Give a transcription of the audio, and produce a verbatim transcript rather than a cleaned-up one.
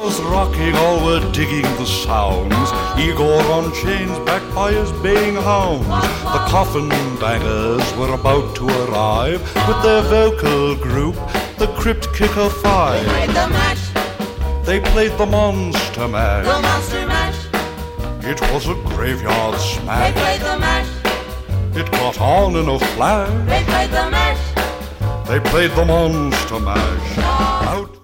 was rocking, all were digging the sounds. Igor on chains, backed by his baying hounds. The coffin bangers were about to arrive with their vocal group, the Crypt Kicker Five. They played the mash. They played the Monster Mash. The Monster Mash. It was a graveyard They smash. played the mash. It got on in a flash. They played the mash. They played the Monster Mash. Out